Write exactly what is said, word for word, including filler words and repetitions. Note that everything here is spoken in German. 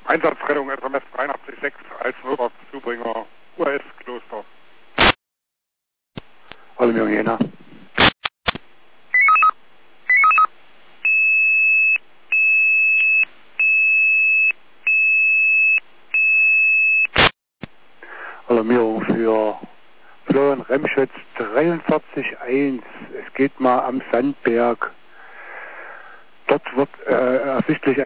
Einsatzrettung S M S dreiundachtzig sechs als Notarztzubringer U S-Kloster. Hallo Jena. Alarmierung für Florian Remschütz dreiundvierzig eins. Es geht mal am Sandberg. Dort wird äh, ersichtlich